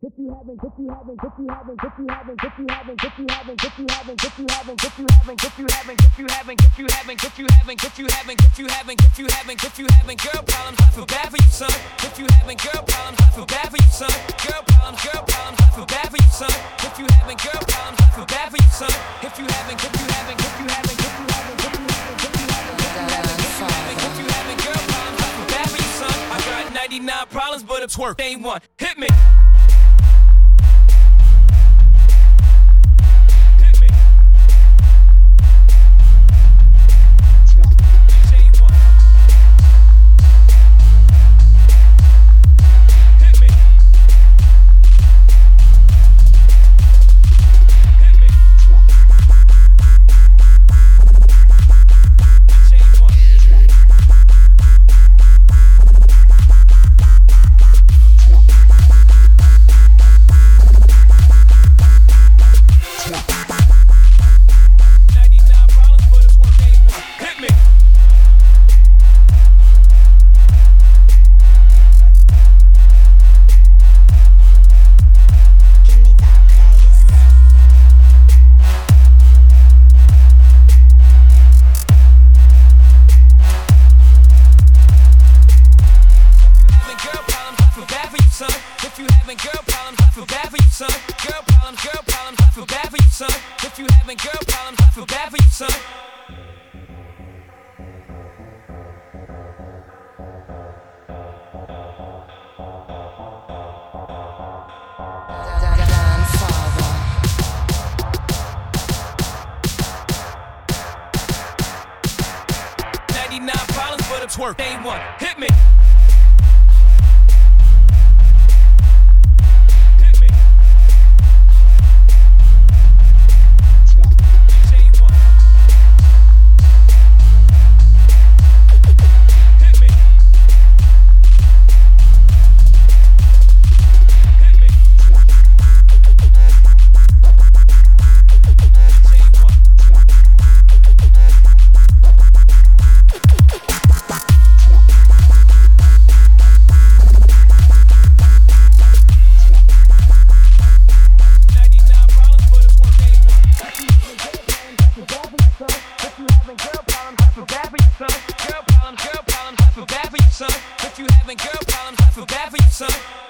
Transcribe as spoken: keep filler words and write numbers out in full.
If you haven't, if you haven't, if you haven't, if you haven't, if you haven't, if you haven't, if you haven't, if you haven't, if you haven't, if you haven't, if you haven't, if you haven't, if you haven't, if you haven't, if you haven't, if you haven't, if you haven't girl problems, I feel bad for you, son. If you haven't girl problems, I feel bad for you, son. Girl problems, girl problems, I feel bad for you, son. If you haven't girl problems, I feel bad for you, son. If you haven't, if you haven't, if you haven't, if you haven't, if you haven't, if you haven't, if you haven't, if you haven't, if you haven't girl problems, I feel bad for you, son. I got ninety-nine problems, but a twerk ain't one. Hit me. If you having girl problems, I feel bad for you, son. Girl problems, girl problems, I feel bad for you, son. If you having girl problems, I feel bad for you, son. ninety-nine problems, but a twerk ain't one. Hit me. Girl problems, girl problems, I feel bad for you, son. If you having girl problems, I feel bad for you, son.